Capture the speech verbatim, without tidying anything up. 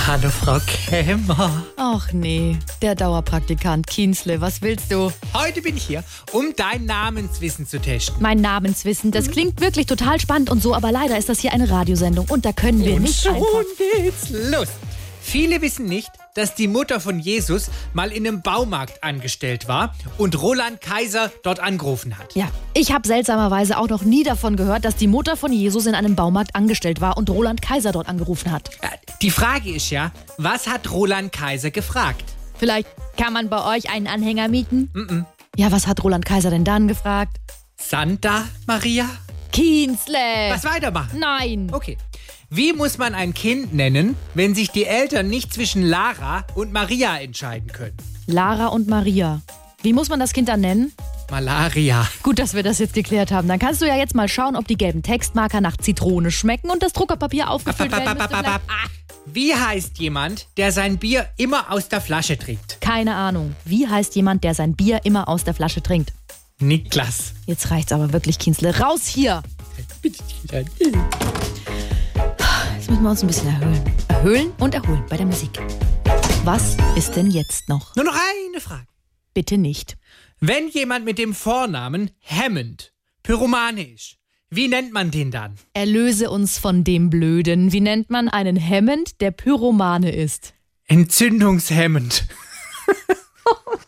Hallo, Frau Krämer. Ach nee, der Dauerpraktikant Kienzle, was willst du? Heute bin ich hier, um dein Namenswissen zu testen. Mein Namenswissen, das klingt wirklich total spannend und so, aber leider ist das hier eine Radiosendung und da können wir Und nicht schon einfach... geht's los. Viele wissen nicht, dass die Mutter von Jesus mal in einem Baumarkt angestellt war und Roland Kaiser dort angerufen hat. Ja, ich habe seltsamerweise auch noch nie davon gehört, dass die Mutter von Jesus in einem Baumarkt angestellt war und Roland Kaiser dort angerufen hat. Ja, die Frage ist ja, was hat Roland Kaiser gefragt? Vielleicht kann man bei euch einen Anhänger mieten? Mm-mm. Ja, was hat Roland Kaiser denn dann gefragt? Santa Maria? Kienzle! Was weitermachen? Nein! Okay. Wie muss man ein Kind nennen, wenn sich die Eltern nicht zwischen Lara und Maria entscheiden können? Lara und Maria. Wie muss man das Kind dann nennen? Malaria. Gut, dass wir das jetzt geklärt haben. Dann kannst du ja jetzt mal schauen, ob die gelben Textmarker nach Zitrone schmecken und das Druckerpapier aufgefüllt werden müsste. vielleicht- Ah, Wie heißt jemand, der sein Bier immer aus der Flasche trinkt? keine Ahnung. Wie heißt jemand, der sein Bier immer aus der Flasche trinkt? Niklas. Jetzt reicht's aber wirklich, Kienzle. Raus hier! Bitte. Jetzt müssen wir uns ein bisschen erhöhen. Erhöhen und erholen bei der Musik. Was ist denn jetzt noch? Nur noch eine Frage. Bitte nicht. Wenn jemand mit dem Vornamen Hammond Pyromane ist, wie nennt man den dann? Erlöse uns von dem Blöden. Wie nennt man einen Hammond, der Pyromane ist? Entzündungshemmend.